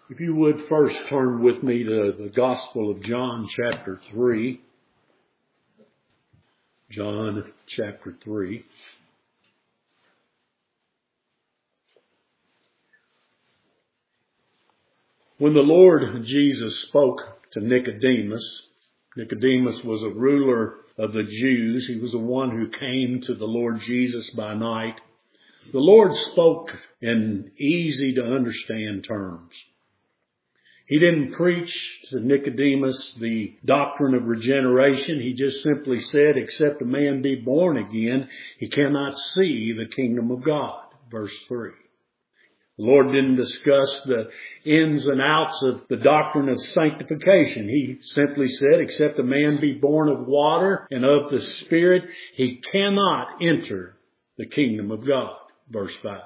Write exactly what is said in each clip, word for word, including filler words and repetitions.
If you would first turn with me to the Gospel of John chapter three. John chapter three. When the Lord Jesus spoke to Nicodemus, Nicodemus was a ruler of the Jews. He was the one who came to the Lord Jesus by night. The Lord spoke in easy to understand terms. He didn't preach to Nicodemus the doctrine of regeneration. He just simply said, except a man be born again, he cannot see the kingdom of God. Verse three. The Lord didn't discuss the ins and outs of the doctrine of sanctification. He simply said, except a man be born of water and of the Spirit, he cannot enter the kingdom of God. Verse five.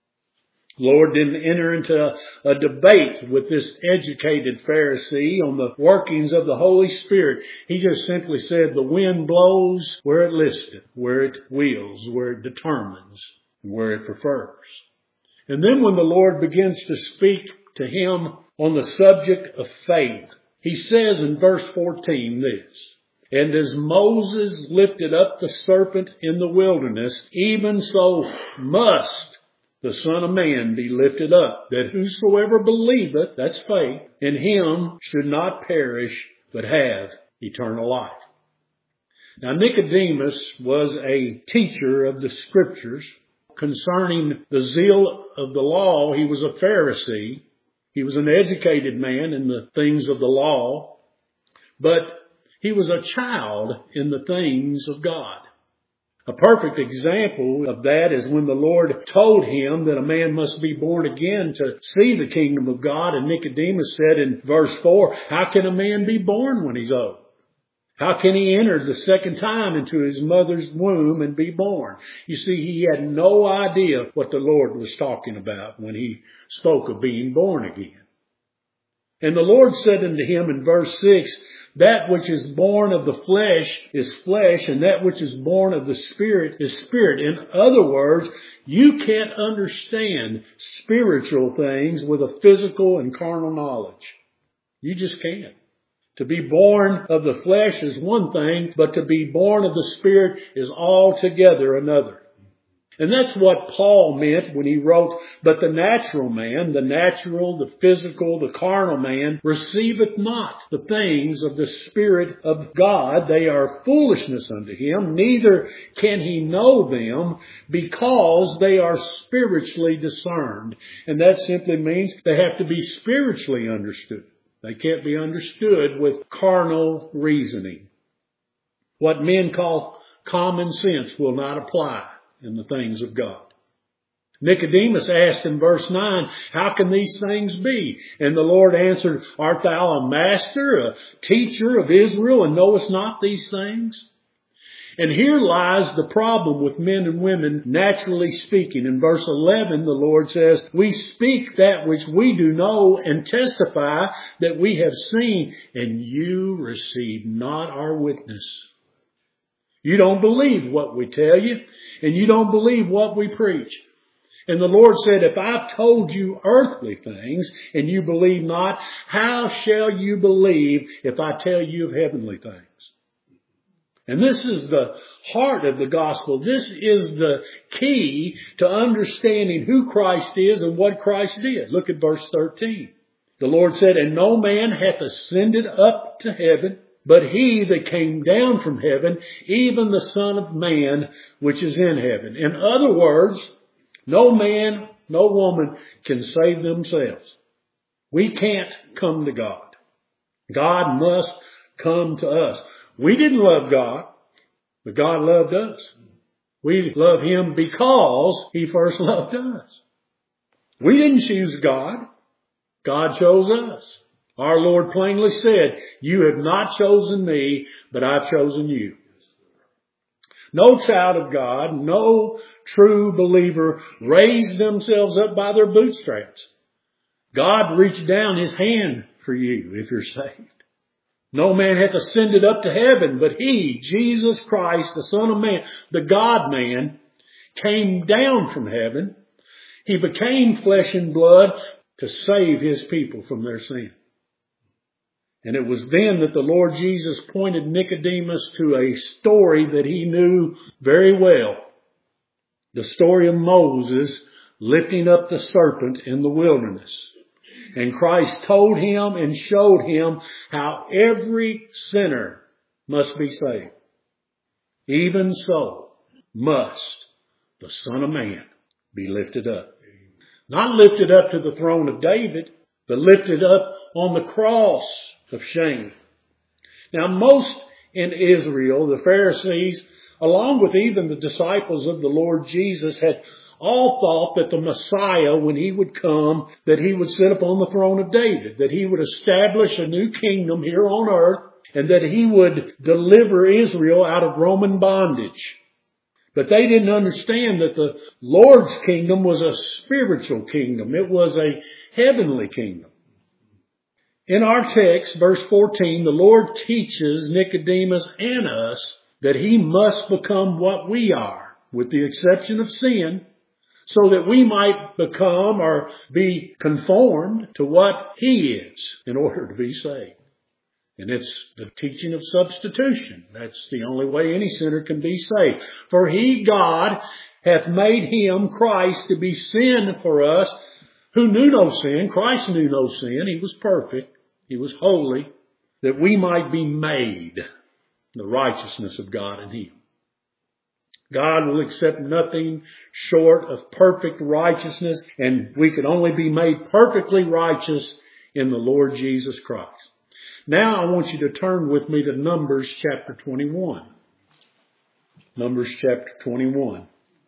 The Lord didn't enter into a, a debate with this educated Pharisee on the workings of the Holy Spirit. He just simply said, the wind blows where it listeth, where it wills, where it determines, where it prefers. And then when the Lord begins to speak to him on the subject of faith, he says in verse fourteen this, and as Moses lifted up the serpent in the wilderness, even so must the Son of Man be lifted up, that whosoever believeth, that's faith, in him should not perish, but have eternal life. Now Nicodemus was a teacher of the Scriptures. Concerning the zeal of the law, he was a Pharisee. He was an educated man in the things of the law, but he was a child in the things of God. A perfect example of that is when the Lord told him that a man must be born again to see the kingdom of God. And Nicodemus said in verse four, how can a man be born when he's old? How can he enter the second time into his mother's womb and be born? You see, he had no idea what the Lord was talking about when he spoke of being born again. And the Lord said unto him in verse six, that which is born of the flesh is flesh, and that which is born of the Spirit is spirit. In other words, you can't understand spiritual things with a physical and carnal knowledge. You just can't. To be born of the flesh is one thing, but to be born of the Spirit is altogether another. And that's what Paul meant when he wrote, but the natural man, the natural, the physical, the carnal man, receiveth not the things of the Spirit of God. They are foolishness unto him, neither can he know them, because they are spiritually discerned. And that simply means they have to be spiritually understood. They can't be understood with carnal reasoning. What men call common sense will not apply in the things of God. Nicodemus asked in verse nine, how can these things be? And the Lord answered, art thou a master, a teacher of Israel, and knowest not these things? And here lies the problem with men and women, naturally speaking. In verse eleven, the Lord says, we speak that which we do know and testify that we have seen, and you receive not our witness. You don't believe what we tell you, and you don't believe what we preach. And the Lord said, if I've told you earthly things, and you believe not, how shall you believe if I tell you of heavenly things? And this is the heart of the gospel. This is the key to understanding who Christ is and what Christ did. Look at verse thirteen. The Lord said, and no man hath ascended up to heaven, but he that came down from heaven, even the Son of Man, which is in heaven. In other words, no man, no woman can save themselves. We can't come to God. God must come to us. We didn't love God, but God loved us. We love Him because He first loved us. We didn't choose God. God chose us. Our Lord plainly said, you have not chosen me, but I've chosen you. No child of God, no true believer raised themselves up by their bootstraps. God reached down His hand for you if you're saved. No man hath ascended up to heaven, but He, Jesus Christ, the Son of Man, the God-man, came down from heaven. He became flesh and blood, to save His people from their sin. And it was then that the Lord Jesus pointed Nicodemus to a story that he knew very well. The story of Moses lifting up the serpent in the wilderness. And Christ told him and showed him how every sinner must be saved. Even so must the Son of Man be lifted up. Not lifted up to the throne of David, but lifted up on the cross of shame. Now most in Israel, the Pharisees, along with even the disciples of the Lord Jesus, had all thought that the Messiah, when He would come, that He would sit upon the throne of David, that He would establish a new kingdom here on earth, and that He would deliver Israel out of Roman bondage. But they didn't understand that the Lord's kingdom was a spiritual kingdom. It was a heavenly kingdom. In our text, verse fourteen, the Lord teaches Nicodemus and us that he must become what we are, with the exception of sin, so that we might become or be conformed to what He is in order to be saved. And it's the teaching of substitution. That's the only way any sinner can be saved. For He, God, hath made Him, Christ, to be sin for us, who knew no sin. Christ knew no sin. He was perfect. He was holy, that we might be made the righteousness of God in Him. God will accept nothing short of perfect righteousness, and we can only be made perfectly righteous in the Lord Jesus Christ. Now I want you to turn with me to Numbers chapter twenty-one. Numbers chapter twenty-one.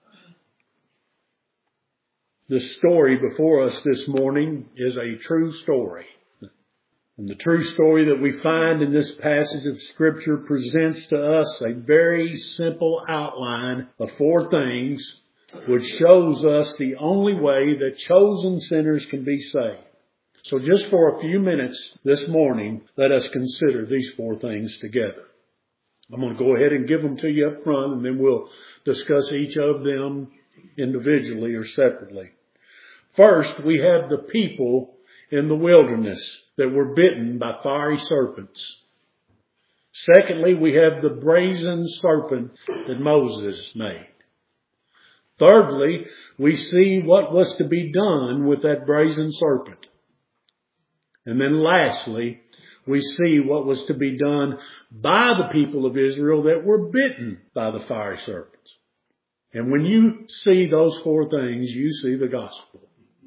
The story before us this morning is a true story. And the true story that we find in this passage of Scripture presents to us a very simple outline of four things, which shows us the only way that chosen sinners can be saved. So just for a few minutes this morning, let us consider these four things together. I'm going to go ahead and give them to you up front, and then we'll discuss each of them individually or separately. First, we have the people in the wilderness that were bitten by fiery serpents. Secondly, we have the brazen serpent that Moses made. Thirdly, we see what was to be done with that brazen serpent. And then lastly, we see what was to be done by the people of Israel that were bitten by the fiery serpents. And when you see those four things, you see the gospel.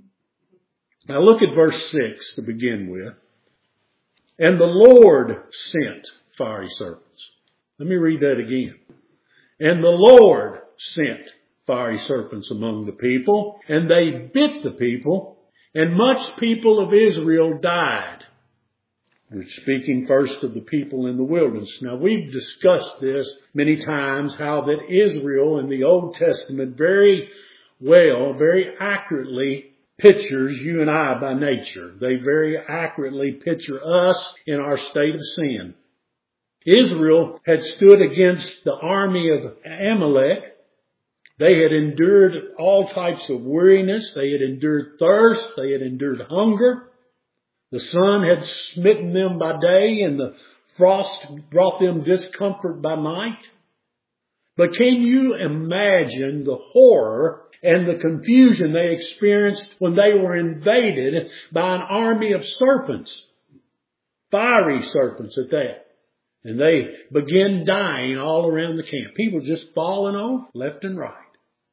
Now look at verse six to begin with. And the Lord sent fiery serpents. Let me read that again. And the Lord sent fiery serpents among the people, and they bit the people, and much people of Israel died. We're speaking first of the people in the wilderness. Now we've discussed this many times, how that Israel in the Old Testament very well, very accurately pictures you and I by nature. They very accurately picture us in our state of sin. Israel had stood against the army of Amalek. They had endured all types of weariness. They had endured thirst. They had endured hunger. The sun had smitten them by day, and the frost brought them discomfort by night. But can you imagine the horror and the confusion they experienced when they were invaded by an army of serpents? Fiery serpents at that. And they began dying all around the camp. People just falling off left and right.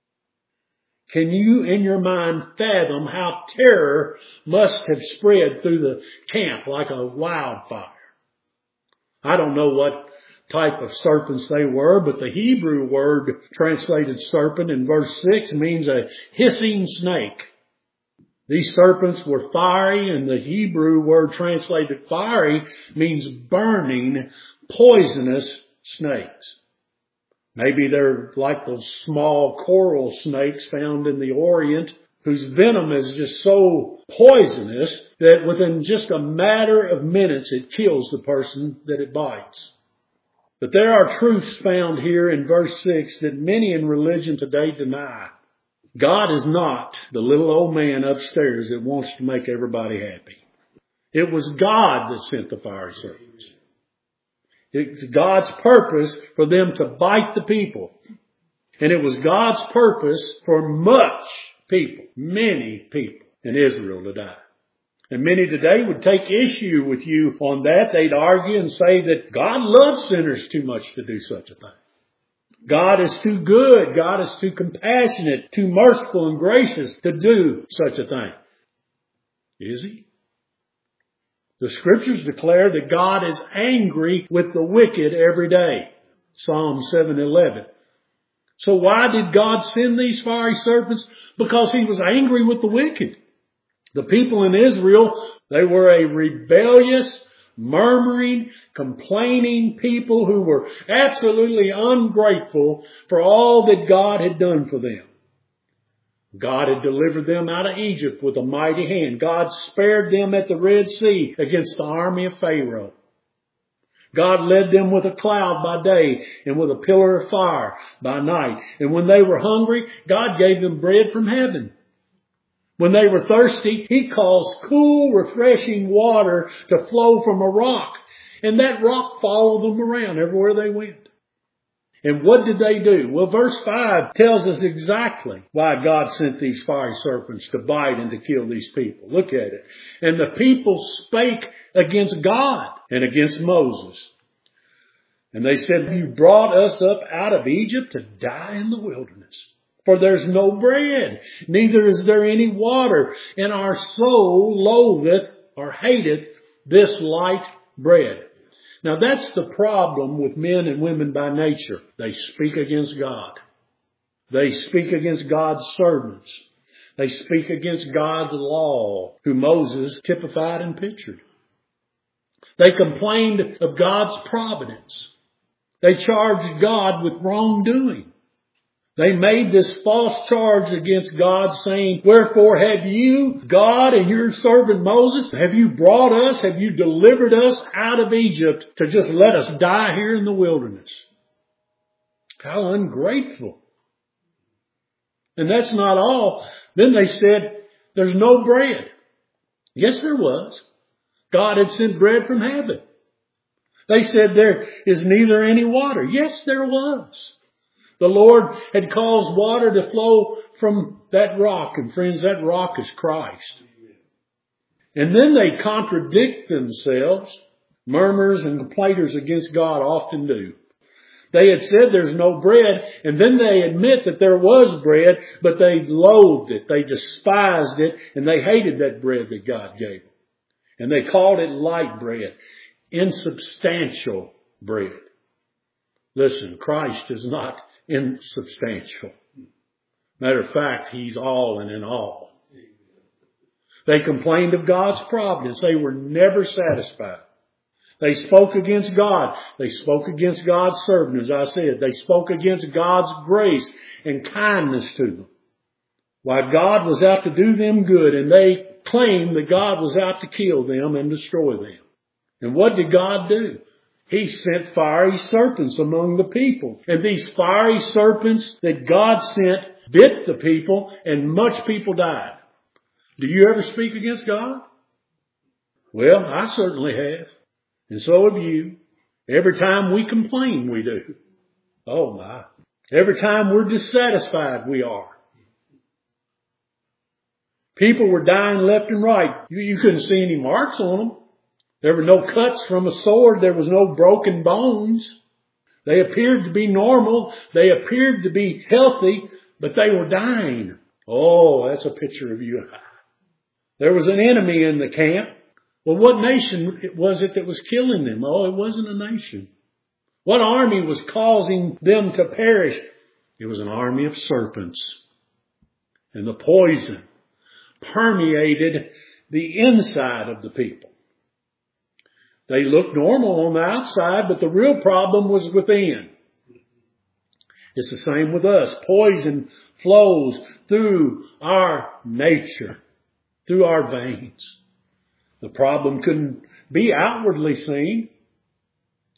Can you in your mind fathom how terror must have spread through the camp like a wildfire? I don't know what type of serpents they were, but the Hebrew word translated serpent in verse six means a hissing snake. These serpents were fiery, and the Hebrew word translated fiery means burning, poisonous snakes. Maybe they're like those small coral snakes found in the Orient, whose venom is just so poisonous that within just a matter of minutes it kills the person that it bites. But there are truths found here in verse six that many in religion today deny. God is not the little old man upstairs that wants to make everybody happy. It was God that sent the fiery serpents. It's God's purpose for them to bite the people. And it was God's purpose for much people, many people in Israel to die. And many today would take issue with you on that. They'd argue and say that God loves sinners too much to do such a thing. God is too good. God is too compassionate, too merciful and gracious to do such a thing. Is He? The Scriptures declare that God is angry with the wicked every day. Psalm seven eleven. So why did God send these fiery serpents? Because He was angry with the wicked. The people in Israel, they were a rebellious, murmuring, complaining people who were absolutely ungrateful for all that God had done for them. God had delivered them out of Egypt with a mighty hand. God spared them at the Red Sea against the army of Pharaoh. God led them with a cloud by day and with a pillar of fire by night. And when they were hungry, God gave them bread from heaven. When they were thirsty, He caused cool, refreshing water to flow from a rock. And that rock followed them around everywhere they went. And what did they do? Well, verse five tells us exactly why God sent these fiery serpents to bite and to kill these people. Look at it. And the people spake against God and against Moses. And they said, You brought us up out of Egypt to die in the wilderness. For there's no bread, neither is there any water, and our soul loatheth or hateth this light bread. Now that's the problem with men and women by nature. They speak against God. They speak against God's servants. They speak against God's law, who Moses typified and pictured. They complained of God's providence. They charged God with wrongdoing. They made this false charge against God, saying, Wherefore have you, God and your servant Moses, have you brought us, have you delivered us out of Egypt to just let us die here in the wilderness? How ungrateful. And that's not all. Then they said, There's no bread. Yes, there was. God had sent bread from heaven. They said, There is neither any water. Yes, there was. The Lord had caused water to flow from that rock. And friends, that rock is Christ. And then they contradict themselves. Murmurers and complainers against God often do. They had said there's no bread, and then they admit that there was bread, but they loathed it, they despised it, and they hated that bread that God gave them. And they called it light bread, insubstantial bread. Listen, Christ is not insubstantial. Matter of fact, He's all and in all. They complained of God's providence. They were never satisfied. They spoke against God. They spoke against God's servant, as I said. They spoke against God's grace and kindness to them. Why, God was out to do them good, and they claimed that God was out to kill them and destroy them. And what did God do? He sent fiery serpents among the people. And these fiery serpents that God sent bit the people, and much people died. Do you ever speak against God? Well, I certainly have. And so have you. Every time we complain, we do. Oh my. Every time we're dissatisfied, we are. People were dying left and right. You, you couldn't see any marks on them. There were no cuts from a sword. There was no broken bones. They appeared to be normal. They appeared to be healthy, but they were dying. Oh, that's a picture of you and I. There was an enemy in the camp. Well, what nation was it that was killing them? Oh, it wasn't a nation. What army was causing them to perish? It was an army of serpents. And the poison permeated the inside of the people. They looked normal on the outside, but the real problem was within. It's the same with us. Poison flows through our nature, through our veins. The problem couldn't be outwardly seen.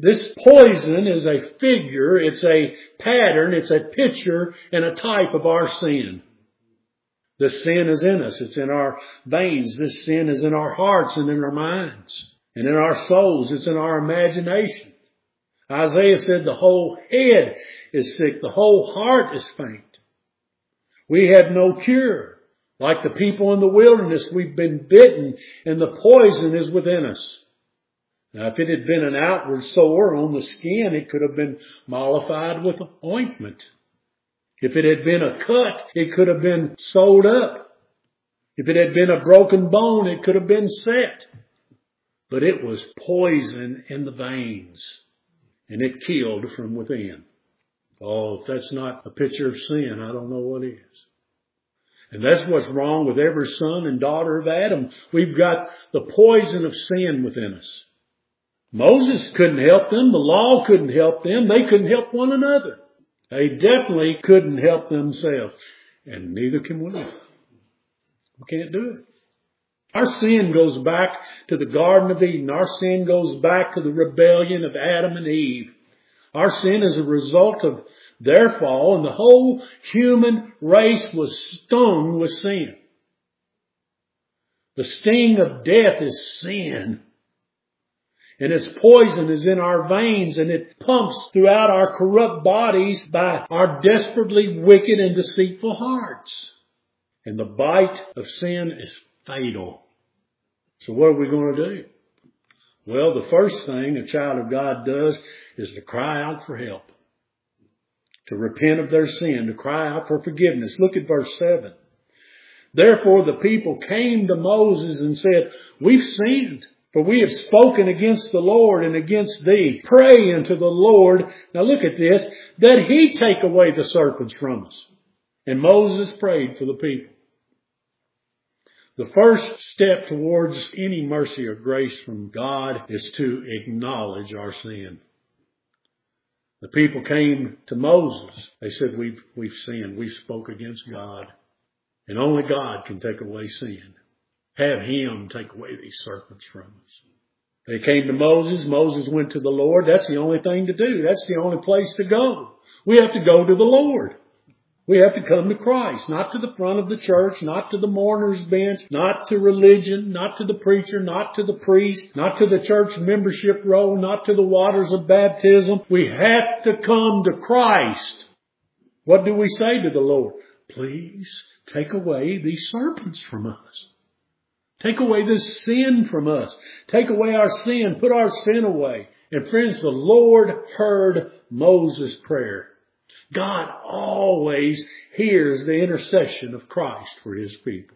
This poison is a figure, it's a pattern, it's a picture and a type of our sin. This sin is in us. It's in our veins. This sin is in our hearts and in our minds and in our souls. It's in our imagination. Isaiah said the whole head is sick. The whole heart is faint. We have no cure. Like the people in the wilderness, we've been bitten and the poison is within us. Now, if it had been an outward sore on the skin, it could have been mollified with ointment. If it had been a cut, it could have been sewed up. If it had been a broken bone, it could have been set. But it was poison in the veins, and it killed from within. Oh, if that's not a picture of sin, I don't know what is. And that's what's wrong with every son and daughter of Adam. We've got the poison of sin within us. Moses couldn't help them. The law couldn't help them. They couldn't help one another. They definitely couldn't help themselves. And neither can we. We can't do it. Our sin goes back to the Garden of Eden. Our sin goes back to the rebellion of Adam and Eve. Our sin is a result of their fall, and the whole human race was stung with sin. The sting of death is sin. And its poison is in our veins, and it pumps throughout our corrupt bodies by our desperately wicked and deceitful hearts. And the bite of sin is fatal. So what are we going to do? Well, the first thing a child of God does is to cry out for help. To repent of their sin, to cry out for forgiveness. Look at verse seven. Therefore the people came to Moses and said, we've sinned. For we have spoken against the Lord and against thee. Pray unto the Lord, now look at this, that he take away the serpents from us. And Moses prayed for the people. The first step towards any mercy or grace from God is to acknowledge our sin. The people came to Moses. They said, we've, we've sinned. We've spoke against God. And only God can take away sin. Have him take away these serpents from us. They came to Moses. Moses went to the Lord. That's the only thing to do. That's the only place to go. We have to go to the Lord. We have to come to Christ, not to the front of the church, not to the mourner's bench, not to religion, not to the preacher, not to the priest, not to the church membership roll, not to the waters of baptism. We have to come to Christ. What do we say to the Lord? Please take away these serpents from us. Take away this sin from us. Take away our sin. Put our sin away. And friends, the Lord heard Moses' prayer. God always hears the intercession of Christ for his people.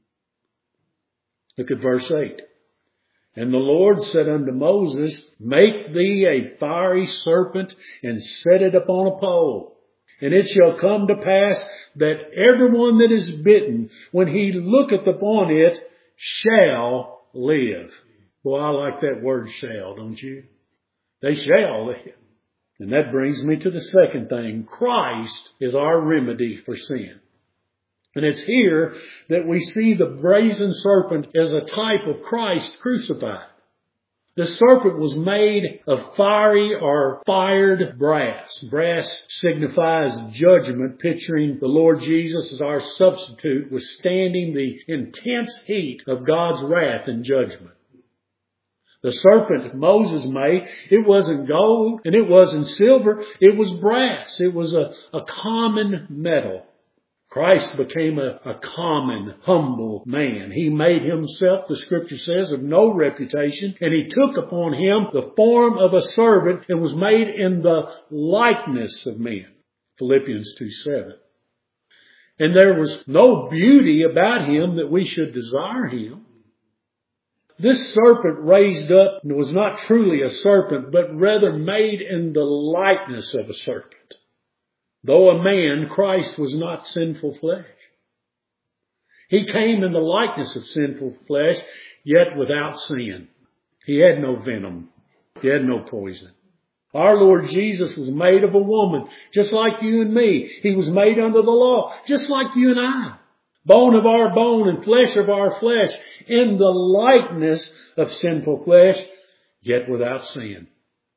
Look at verse eight. And the Lord said unto Moses, make thee a fiery serpent and set it upon a pole. And it shall come to pass that everyone that is bitten, when he looketh upon it, shall live. Boy, I like that word shall, don't you? They shall live. And that brings me to the second thing. Christ is our remedy for sin. And it's here that we see the brazen serpent as a type of Christ crucified. The serpent was made of fiery or fired brass. Brass signifies judgment, picturing the Lord Jesus as our substitute, withstanding the intense heat of God's wrath and judgment. The serpent Moses made, it wasn't gold and it wasn't silver. It was brass. It was a, a common metal. Christ became a, a common, humble man. He made himself, the scripture says, of no reputation, and he took upon him the form of a servant and was made in the likeness of men. Philippians two seven. And there was no beauty about him that we should desire him. This serpent raised up was not truly a serpent, but rather made in the likeness of a serpent. Though a man, Christ was not sinful flesh. He came in the likeness of sinful flesh, yet without sin. He had no venom. He had no poison. Our Lord Jesus was made of a woman, just like you and me. He was made under the law, just like you and I. Bone of our bone and flesh of our flesh, in the likeness of sinful flesh, yet without sin.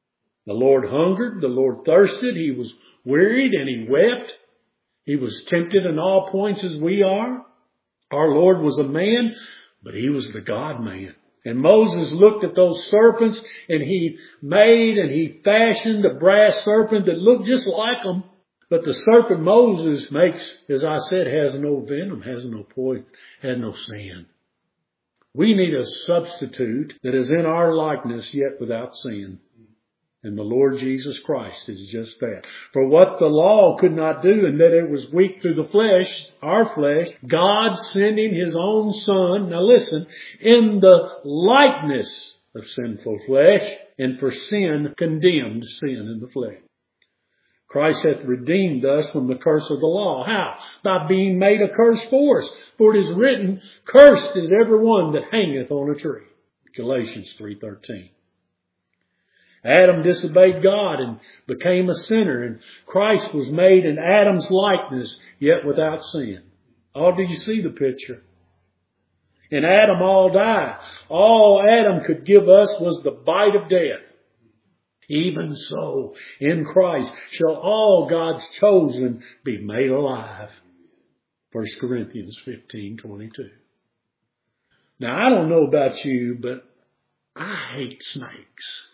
The Lord hungered, the Lord thirsted, He was wearied and He wept. He was tempted in all points as we are. Our Lord was a man, but He was the God-man. And Moses looked at those serpents and he made and he fashioned a brass serpent that looked just like them. But the serpent Moses makes, as I said, has no venom, has no poison, has no sin. We need a substitute that is in our likeness yet without sin. And the Lord Jesus Christ is just that. For what the law could not do, in that it was weak through the flesh, our flesh, God sending His own Son, now listen, in the likeness of sinful flesh, and for sin condemned sin in the flesh. Christ hath redeemed us from the curse of the law. How? By being made a curse for us. For it is written, cursed is every one that hangeth on a tree. Galatians three thirteen. Adam disobeyed God and became a sinner, and Christ was made in Adam's likeness, yet without sin. Oh, do you see the picture? In Adam all die. All Adam could give us was the bite of death. Even so, in Christ shall all God's chosen be made alive. First Corinthians fifteen twenty-two. Now, I don't know about you, but I hate snakes.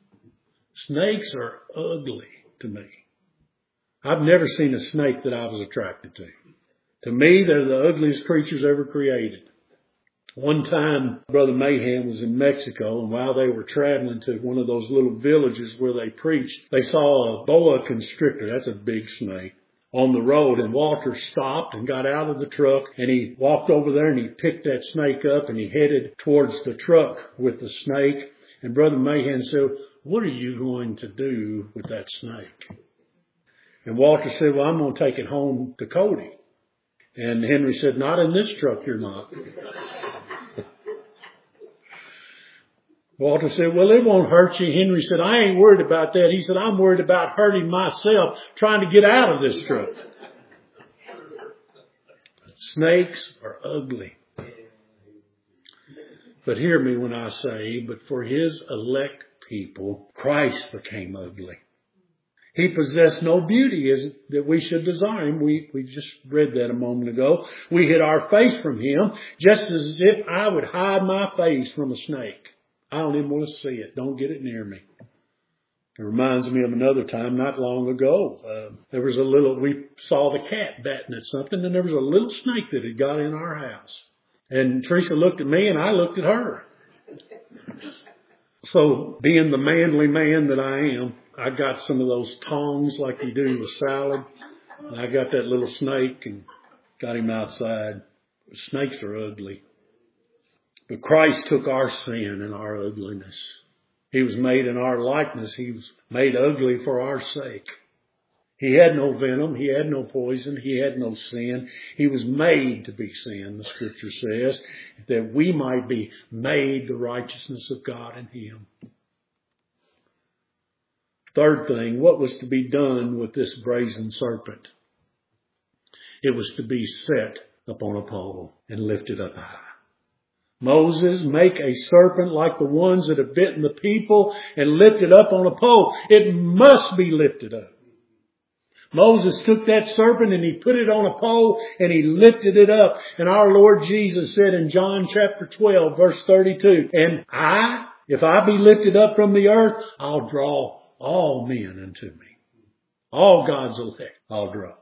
Snakes are ugly to me. I've never seen a snake that I was attracted to. To me, they're the ugliest creatures ever created. One time, Brother Mahan was in Mexico, and while they were traveling to one of those little villages where they preached, they saw a boa constrictor. That's a big snake on the road, and Walter stopped and got out of the truck, and he walked over there and he picked that snake up and he headed towards the truck with the snake. And Brother Mahan said, "What are you going to do with that snake?" And Walter said, "Well, I'm going to take it home to Cody." And Henry said, "Not in this truck, you're not." Walter said, "Well, it won't hurt you." Henry said, "I ain't worried about that." He said, "I'm worried about hurting myself trying to get out of this truck." Snakes are ugly. But hear me when I say, but for His elect people, Christ became ugly. He possessed no beauty as that we should desire Him. We, we just read that a moment ago. We hid our face from Him, just as if I would hide my face from a snake. I don't even want to see it. Don't get it near me. It reminds me of another time not long ago. Uh, there was a little, we saw the cat batting at something, and there was a little snake that had got in our house. And Teresa looked at me and I looked at her. So being the manly man that I am, I got some of those tongs like you do with salad. And I got that little snake and got him outside. Snakes are ugly. But Christ took our sin and our ugliness. He was made in our likeness. He was made ugly for our sake. He had no venom. He had no poison. He had no sin. He was made to be sin, the Scripture says, that we might be made the righteousness of God in Him. Third thing, what was to be done with this brazen serpent? It was to be set upon a pole and lifted up high. Moses, make a serpent like the ones that have bitten the people and lift it up on a pole. It must be lifted up. Moses took that serpent and he put it on a pole and he lifted it up. And our Lord Jesus said in John chapter twelve, verse thirty-two, "And I, if I be lifted up from the earth, I'll draw all men unto me." All God's elect I'll draw.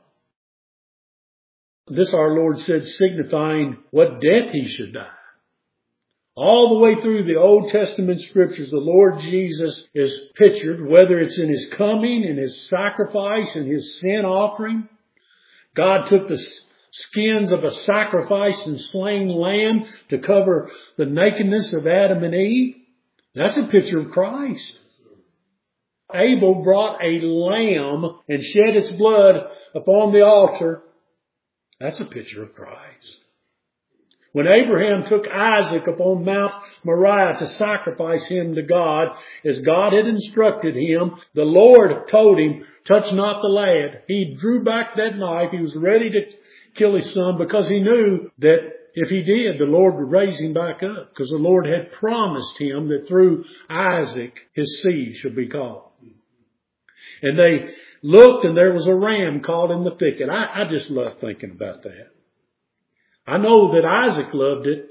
This our Lord said, signifying what death He should die. All the way through the Old Testament Scriptures, the Lord Jesus is pictured, whether it's in His coming, in His sacrifice, in His sin offering. God took the skins of a sacrificed and slain lamb to cover the nakedness of Adam and Eve. That's a picture of Christ. Abel brought a lamb and shed its blood upon the altar. That's a picture of Christ. When Abraham took Isaac upon Mount Moriah to sacrifice him to God, as God had instructed him, the Lord told him, "Touch not the lad." He drew back that knife. He was ready to kill his son because he knew that if he did, the Lord would raise him back up, because the Lord had promised him that through Isaac his seed should be called. And they looked and there was a ram caught in the thicket. I, I just love thinking about that. I know that Isaac loved it.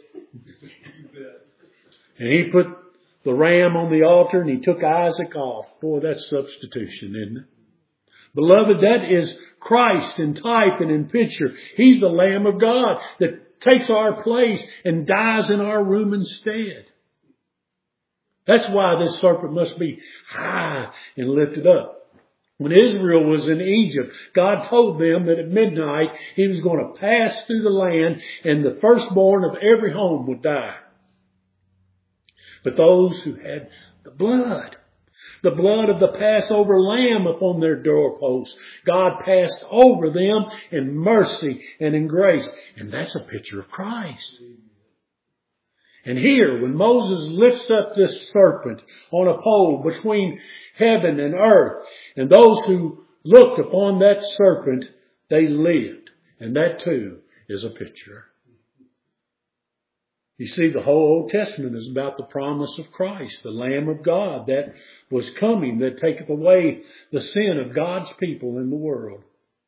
And he put the ram on the altar and he took Isaac off. Boy, that's substitution, isn't it? Beloved, that is Christ in type and in picture. He's the Lamb of God that takes our place and dies in our room instead. That's why this serpent must be high and lifted up. When Israel was in Egypt, God told them that at midnight He was going to pass through the land and the firstborn of every home would die. But those who had the blood, the blood of the Passover lamb upon their doorposts, God passed over them in mercy and in grace. And that's a picture of Christ. And here, when Moses lifts up this serpent on a pole between heaven and earth, and those who looked upon that serpent, they lived. And that too is a picture. You see, the whole Old Testament is about the promise of Christ, the Lamb of God that was coming, that taketh away the sin of God's people in the world.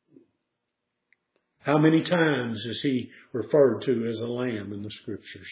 How many times is He referred to as a lamb in the Scriptures?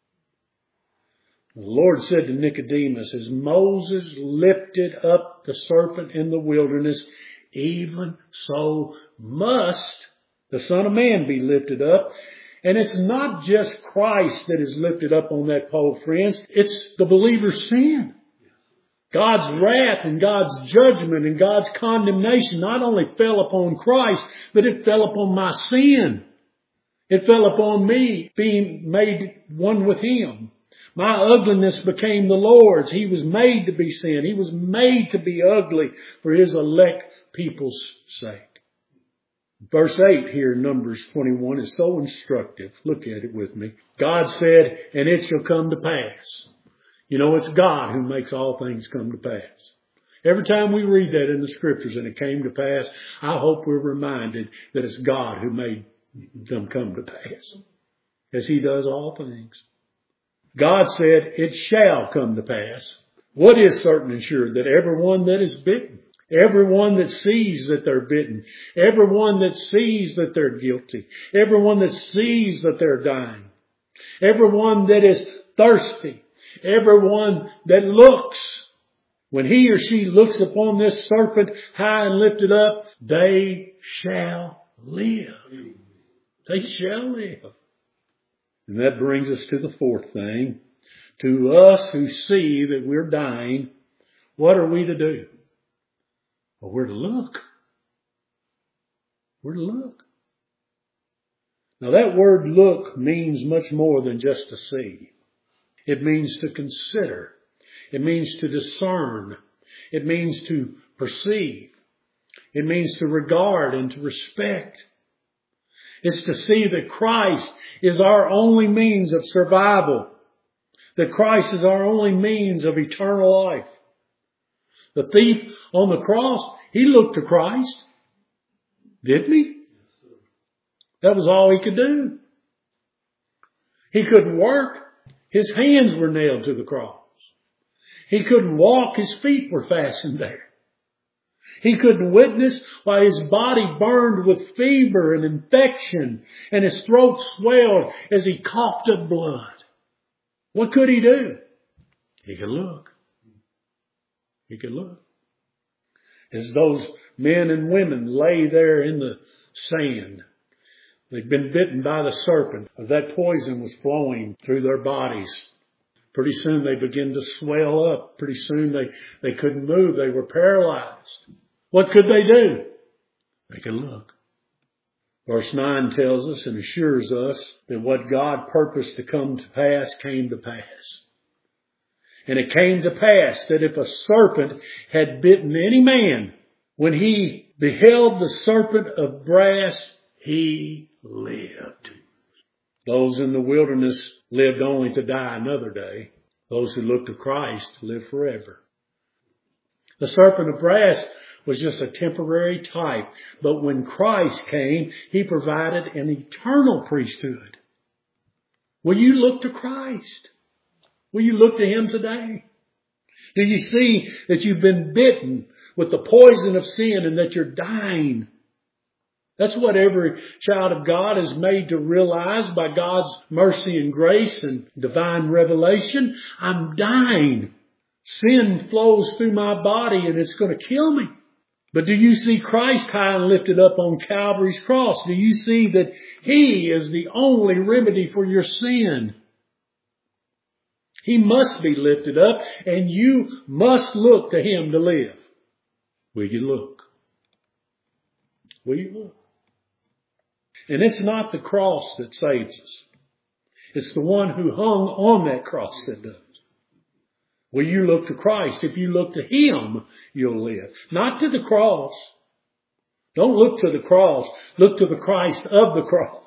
The Lord said to Nicodemus, as Moses lifted up the serpent in the wilderness, even so must the Son of Man be lifted up. And it's not just Christ that is lifted up on that pole, friends. It's the believer's sin. God's wrath and God's judgment and God's condemnation not only fell upon Christ, but it fell upon my sin. It fell upon me being made one with Him. My ugliness became the Lord's. He was made to be sin. He was made to be ugly for His elect people's sake. Verse eight here in Numbers twenty-one is so instructive. Look at it with me. God said, and it shall come to pass. You know, it's God who makes all things come to pass. Every time we read that in the Scriptures and it came to pass, I hope we're reminded that it's God who made them come to pass. As He does all things. God said, it shall come to pass. What is certain and sure? That everyone that is bitten, everyone that sees that they're bitten, everyone that sees that they're guilty, everyone that sees that they're dying, everyone that is thirsty, everyone that looks, when he or she looks upon this serpent high and lifted up, they shall live. They shall live. And that brings us to the fourth thing. To us who see that we're dying, what are we to do? Well, we're to look. We're to look. Now that word look means much more than just to see. It means to consider. It means to discern. It means to perceive. It means to regard and to respect. It's to see that Christ is our only means of survival. That Christ is our only means of eternal life. The thief on the cross, he looked to Christ. Didn't he? That was all he could do. He couldn't work. His hands were nailed to the cross. He couldn't walk. His feet were fastened there. He couldn't witness while his body burned with fever and infection and his throat swelled as he coughed up blood. What could he do? He could look. He could look. As those men and women lay there in the sand, they'd been bitten by the serpent. That poison was flowing through their bodies. Pretty soon they began to swell up. Pretty soon they, they couldn't move. They were paralyzed. What could they do? They could look. Verse nine tells us and assures us that what God purposed to come to pass came to pass. And it came to pass that if a serpent had bitten any man, when he beheld the serpent of brass, he lived. Those in the wilderness lived only to die another day. Those who look to Christ live forever. The serpent of brass was just a temporary type. But when Christ came, He provided an eternal priesthood. Will you look to Christ? Will you look to Him today? Do you see that you've been bitten with the poison of sin and that you're dying. That's what every child of God is made to realize by God's mercy and grace and divine revelation. I'm dying. Sin flows through my body and it's going to kill me. But do you see Christ high and lifted up on Calvary's cross? Do you see that He is the only remedy for your sin? He must be lifted up and you must look to Him to live. Will you look? Will you look? And it's not the cross that saves us. It's the one who hung on that cross that does. Will you look to Christ? If you look to Him, you'll live. Not to the cross. Don't look to the cross. Look to the Christ of the cross.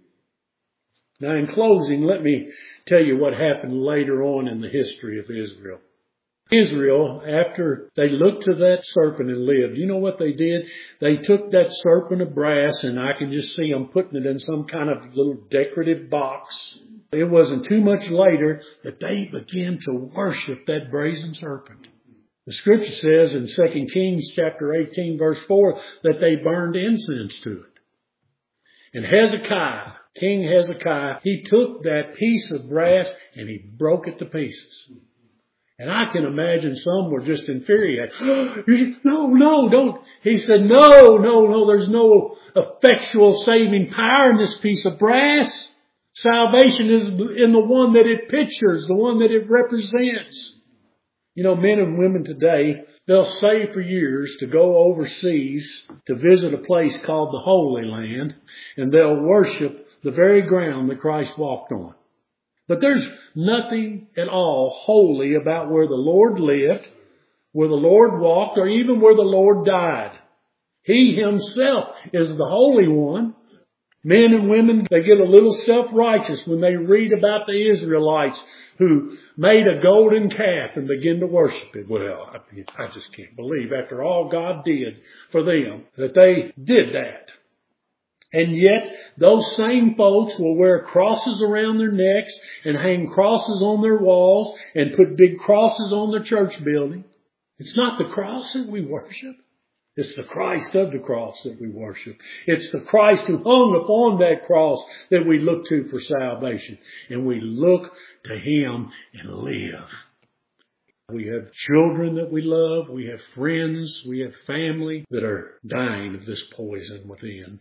Now in closing, let me tell you what happened later on in the history of Israel. Israel, after they looked to that serpent and lived, you know what they did? They took that serpent of brass, and I can just see them putting it in some kind of little decorative box. It wasn't too much later that they began to worship that brazen serpent. The scripture says in Second Kings chapter eighteen verse four that they burned incense to it. And Hezekiah, King Hezekiah, he took that piece of brass and he broke it to pieces. And I can imagine some were just infuriated. No, no, don't. He said, no, no, no, there's no effectual saving power in this piece of brass. Salvation is in the one that it pictures, the one that it represents. You know, men and women today, they'll save for years to go overseas to visit a place called the Holy Land, and they'll worship the very ground that Christ walked on. But there's nothing at all holy about where the Lord lived, where the Lord walked, or even where the Lord died. He Himself is the Holy One. Men and women, they get a little self-righteous when they read about the Israelites who made a golden calf and begin to worship it. Well, I, I just can't believe after all God did for them that they did that. And yet, those same folks will wear crosses around their necks and hang crosses on their walls and put big crosses on their church building. It's not the cross that we worship. It's the Christ of the cross that we worship. It's the Christ who hung upon that cross that we look to for salvation. And we look to Him and live. We have children that we love. We have friends. We have family that are dying of this poison within.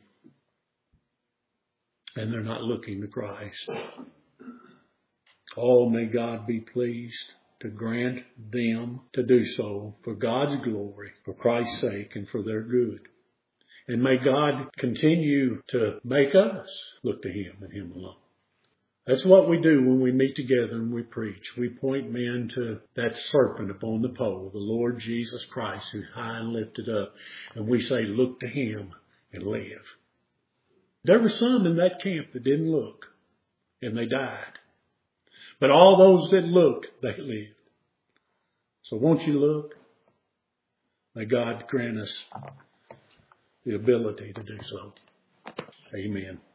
And they're not looking to Christ. Oh, may God be pleased to grant them to do so for God's glory, for Christ's sake, and for their good. And may God continue to make us look to Him and Him alone. That's what we do when we meet together and we preach. We point men to that serpent upon the pole, the Lord Jesus Christ, who's high and lifted up. And we say, look to Him and live. There were some in that camp that didn't look, and they died. But all those that looked, they lived. So won't you look? May God grant us the ability to do so. Amen.